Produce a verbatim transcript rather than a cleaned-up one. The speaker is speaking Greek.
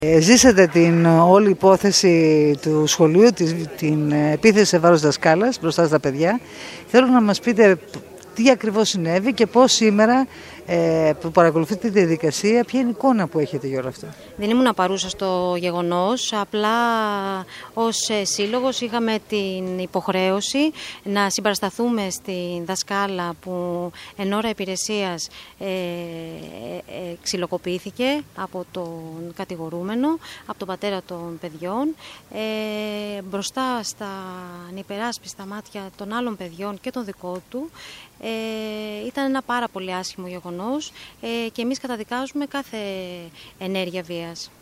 Ε, ζήσατε την όλη υπόθεση του σχολείου, την, την επίθεση σε βάρος δασκάλας μπροστά στα παιδιά. Θέλω να μας πείτε τι ακριβώς συνέβη και πώς σήμερα ε, που παρακολουθείτε τη διαδικασία, ποια είναι η εικόνα που έχετε για όλα αυτά. Δεν ήμουν παρούσα στο γεγονός, απλά ως σύλλογος είχαμε την υποχρέωση να συμπαρασταθούμε στην δασκάλα που εν ώρα υπηρεσίας ε, ε, ξυλοκοπήθηκε από τον κατηγορούμενο, από τον πατέρα των παιδιών, ε, μπροστά στα υπεράσπιστα μάτια των άλλων παιδιών και των δικών του. Ε, ήταν ένα πάρα πολύ άσχημο γεγονός ε, και εμείς καταδικάζουμε κάθε ενέργεια βίας.